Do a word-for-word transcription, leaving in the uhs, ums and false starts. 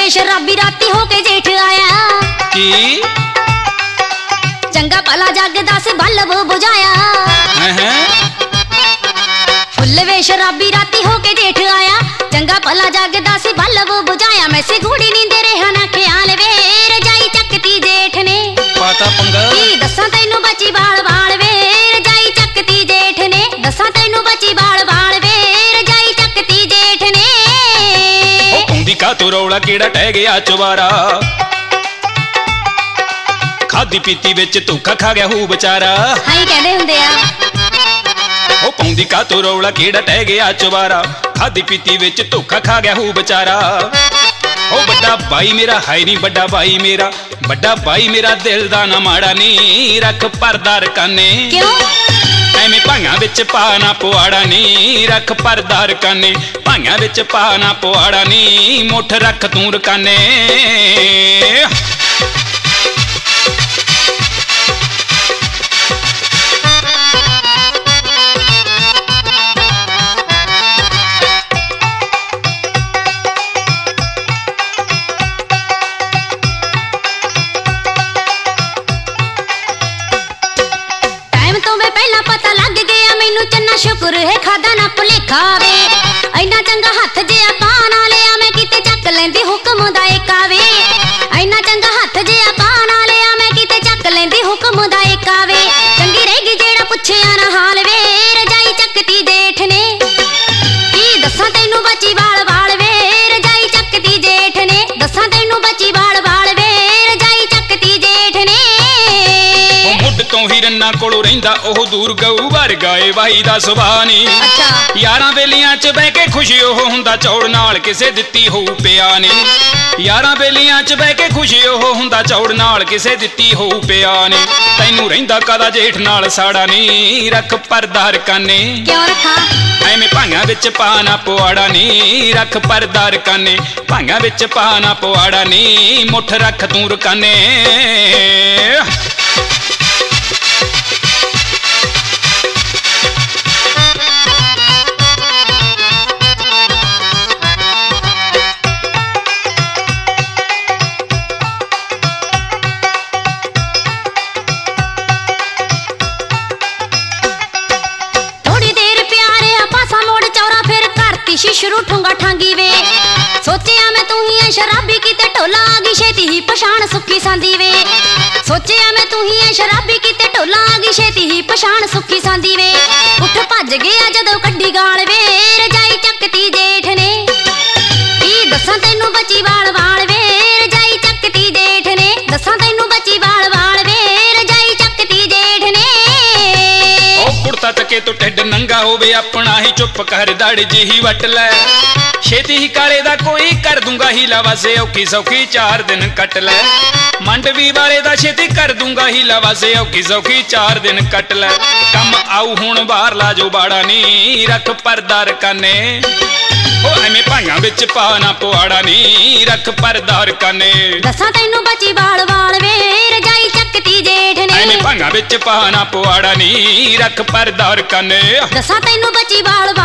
ਵੇ ਸ਼ਰਾਬੀ ਰਾਤੀ ਹੋ ਕੇ ਜੇਠ ਆਇਆ ਕੀ ਚੰਗਾ ਭਲਾ ਜਗਦਾ ਸੀ ਬਲਬ ਬੁਝਾਇਆ ਹੈ ਹੈ ਫੁੱਲ ਵੇ ਸ਼ਰਾਬੀ ਰਾਤੀ ਹੋ ਕੇ ਜੇਠ ਆਇਆ ਚੰਗਾ ਭਲਾ ਜਗਦਾ ਸੀ ਬਲਬ ਬੁਝਾਇਆ ਮੈਂ ਸੀ ਗੂੜੀ ਨੀਂਦੇ ਰਿਹਾ ਨਾ ਖਿਆਲ ਵੇ ਰਜਾਈ ਚੱਕਤੀ ਜੇਠ ਨੇ ਪਾਤਾ ਪੰਗਾ ਕੀ ਦੱਸਾਂ ਤੈਨੂੰ ਬਚੀ ਬਾਲ ਬਾਲ ਵੇ ਰਜਾਈ ਚੱਕਤੀ ਜੇਠ ਨੇ ਦੱਸਾਂ ਤੈਨੂੰ ਬਚੀ ਬਾਲ ਬਾਲ ਵੇ ਰਜਾਈ ਚੱਕਤੀ ਜੇਠ ਨੇ ਉਹ ਪਾਉਂਦੀ ਕਾ ਤੂੰ ਰੌਲਾ ਕਿਹੜਾ ਟਹਿ ਗਿਆ ਚਵਾਰਾ ਖਾਦੀ ਪੀਤੀ ਵਿੱਚ ਧੋਖਾ ਖਾ ਗਿਆ ਹੂ ਵਿਚਾਰਾ ਹਾਈ ਕਹਿੰਦੇ ਹੁੰਦੇ ਆ ਉਹ ਪਾਉਂਦੀ ਕਾ ਤੂੰ ਰੌਲਾ ਕਿਹੜਾ ਟਹਿ ਗਿਆ ਚਵਾਰਾ ਖਾਦੀ ਪੀਤੀ ਵਿੱਚ ਧੋਖਾ ਖਾ ਗਿਆ ਹੂ ਵਿਚਾਰਾ ਉਹ ਵੱਡਾ ਬਾਈ ਮੇਰਾ ਹੈ ਨਹੀਂ ਵੱਡਾ ਬਾਈ ਮੇਰਾ ਵੱਡਾ ਬਾਈ ਮੇਰਾ ਦਿਲ ਦਾ ਨਾ ਮਾੜਾ ਨੀ ਰੱਖ ਪਰਦਾ ਰਕਾਨੇ ਕਿਉਂ ਐਵੇਂ ਭਾਈਆਂ ਵਿੱਚ ਪਾ ਨਾ ਪੁਆੜਾ ਨੀ ਰੱਖ ਪਰਦਾ ਰਕਾਨੇ ਭਾਈਆਂ ਵਿੱਚ ਪਾ ਨਾ ਪੁਆੜਾ ਨੀ ਮੁੱਠ ਰੱਖ ਤੂੰ ਰਕਾਨੇ ਸ਼ੁਕਰ ਹੈ ਖਾਦਾ ਨਾ ਭੁਲੇਖਾ ਵੇ ਇੰਨਾ ਚੰਗਾ ਹੱਥ ਜਿਆ ਪਾ ਨਾ ਲਿਆ ਮੈਂ ਕਿਤੇ ਚੱਕ ਲੈਂਦੀ ਹੁਕਮ ਦਾ ਏਕਾ ਵੇ ਇੰਨਾ ਚੰਗਾ ਹੱਥ ਜਿਆ ਪਾ ਨਾ ਲਿਆ ਮੈਂ ਕਿਤੇ ਚੱਕ ਲੈਂਦੀ ਹੁਕਮ ਦਾ ਏਕਾ ਵੇ ਚੰਗੀ ਰਹੇਗੀ ਜਿਹੜਾ ਪੁੱਛਿਆ ਨਾ ਹਾਲ ਵੇ ਰਜਾਈ ਚੱਕਤੀ ਜੇਠ ਨੇ ਕੀ ਦੱਸਾਂ ਤੈਨੂੰ ਬਚੀ ਵਾਲ ਵਾਲ ਵੇ ਰਜਾਈ ਚੱਕਤੀ ਜੇਠ ਨੇ ਦੱਸਾਂ ਤੈਨੂੰ ਬਚੀ ਵਾਲ ਵਾਲ ਵੇ ਰਜਾਈ ਚੱਕਤੀ ਜੇਠ ਨੇ ਉਹ ਮੁੱਢ ਤੋਂ ਹੀ ਰੰਨਾ ਕੋਲੋਂ ਰਹਿੰਦਾ ਉਹ ਦੂਰ ਗਊ ਵਰਗਾ ਏ ਵਾਹੀ ਦਾ ਸੁਭਾਅ ਨੀ ਯਾਰਾਂ ਵੇਲੀਆਂ ਚ ਬਹਿ ਕੇ ਖੁਸ਼ੀ ਉਹ ਹੁੰਦਾ ਚੌੜ ਨਾਲ ਕਿਸੇ ਦਿੱਤੀ ਹੋਊ ਪਿਆ ਨੀ ਯਾਰਾਂ ਵੇਲੀਆਂ ਚ ਬਹਿ ਕੇ ਖੁਸ਼ੀ ਉਹ ਹੁੰਦਾ ਚੌੜ ਨਾਲ ਕਿਸੇ ਦਿੱਤੀ ਹੋਊ ਪਿਆ ਨੀ ਤੈਨੂੰ ਰਹਿੰਦਾ ਕਾਦਾ ਜੇਠ ਨਾਲ ਸਾੜਾ ਨੀ ਰੱਖ ਪਰਦਾ ਰਕਾਨੇ ਕਿਉਂ ਰੱਖਾਂ ਐਵੇਂ ਭਾਈਆਂ ਵਿੱਚ ਪਾ ਨਾ ਪੁਆੜਾ ਨੀ ਰੱਖ ਪਰਦਾ ਰਕਾਨੇ ਭਾਈਆਂ ਵਿੱਚ ਪਾ ਨਾ ਪੁਆੜਾ ਨੀ ਮੁੱਠ ਰੱਖ ਤੂੰ ਰਕਾਨੇ ਸ਼ੁਰੂ ਠੁੰਗਾ ਠਾਂਗੀ ਵੇ ਸੋਚਿਆ ਮੈਂ ਤੂੰ ਹੀ ਐ ਸ਼ਰਾਬੀ ਕਿਤੇ ਢੋਲਾ ਆ ਗਈ ਛੇਤੀ ਹੀ ਪਛਾਣ ਸੁੱਖੀ ਸਾਂਦੀ ਵੇ ਸੋਚਿਆ ਮੈਂ ਤੂੰ ਹੀ ਐ ਸ਼ਰਾਬੀ ਕਿਤੇ ਢੋਲਾ ਆ ਗਈ ਛੇਤੀ ਹੀ ਪਛਾਣ ਸੁੱਖੀ ਸਾਂਦੀ ਵੇ ਉੱਠ ਭੱਜ ਗਿਆ ਜਦੋਂ ਕੱਢੀ ਗਾਲ ਵੇ ਰਜਾਈ ਚੱਕਤੀ ਜੇਠ ਨੇ ਕੀ ਦੱਸਾਂ ਤੈਨੂੰ ਬਚੀ ਵਾਲ ਵਾਲ ਵੇ ਰਜਾਈ ਚੱਕਤੀ ਜੇਠ ਨੇ ਦੱਸਾਂ ਤੈਨੂੰ ਬਚੀ ਵਾਲ ਵਾਲ ਵੇ ਰਜਾਈ ਚੱਕਤੀ ਜੇਠ ਨੇ ਉਹ ਕੁੜਤਾ ਤੱਕੇ ਤੋਂ ਢਿੱਡ ਨੰਗਾ ਹੋਵੇ ਆਪਣਾ ਹੀ ਚੁੱਪ ਕਰ ਦੜ ਜਿਹੀ ਵੱਟ ਲੈ ਛੇਤੀ ਹੀ ਕਾਲੇ ਦਾ ਕੋਈ ਕਰ ਦੂੰਗਾ ਹੀਲਾ ਵਾਸੇ ਔਖੀ ਸੌਖੀ ਚਾਰ ਦਿਨ ਕੱਟ ਲੈ ਮੰਡਵੀ ਵਾਲੇ ਦਾ ਛੇਤੀ ਕਰ ਦੂੰਗਾ ਹੀਲਾ ਵਾਸੇ ਔਖੀ ਸੌਖੀ ਚਾਰ ਦਿਨ ਕੱਟ ਲੈ ਕੰਮ ਆਊ ਹੁਣ ਬਾਹਰ ਲਾ ਜੋ ਬਾੜਾ ਨੀ ਰੱਖ ਪਰਦਾ ਰਕਾਨੇ ਉਹ ਐਵੇਂ ਭਾਈਆਂ ਵਿੱਚ ਪਾ ਨਾ ਪੁਆੜਾ ਨੀ ਰੱਖ ਪਰਦਾ ਰਕਾਨੇ ਦੱਸਾਂ ਤੈਨੂੰ ਬਚੀ ਵਾਲ ਵਾਲ ਵੇ ਰਜਾਈ ਚੱਕਤੀ ਜੇਠ ਨੇ ਐਵੇਂ ਭਾਈਆਂ ਵਿੱਚ ਪਾ ਨਾ ਪੁਆੜਾ ਨੀ ਰੱਖ ਪਰਦਾ ਰਕਾਨੇ ਦੱਸਾਂ ਤੈਨੂੰ ਬਚੀ ਵਾਲ